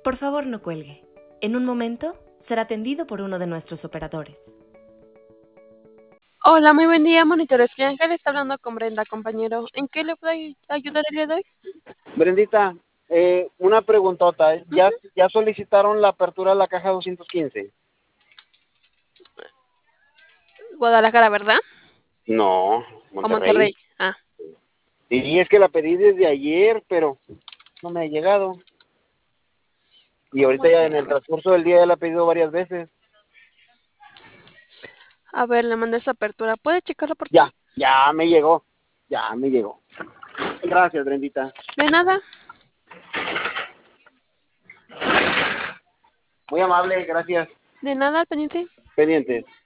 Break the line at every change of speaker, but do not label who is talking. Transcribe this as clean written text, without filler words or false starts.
Por favor, no cuelgue. En un momento será atendido por uno de nuestros operadores.
Hola, muy buen día, monitores. Que Ángel está hablando con Brenda, compañero. ¿En qué le puedo ayudar el día de hoy?
Brendita, una preguntota. ¿Ya solicitaron la apertura de la caja 215?
Guadalajara, ¿verdad?
No,
O
Monterrey.
Monterrey. Ah,
Sí, es que la pedí desde ayer, pero no me ha llegado. Y ahorita
ok,
ya en el transcurso del día ya la he pedido varias veces.
a ver, le mandé esa apertura. ¿Puede checarlo, por favor?
Ya me llegó. Ya me llegó. Gracias, Brendita.
De nada.
Muy amable, gracias.
De nada, al pendiente.
Pendientes.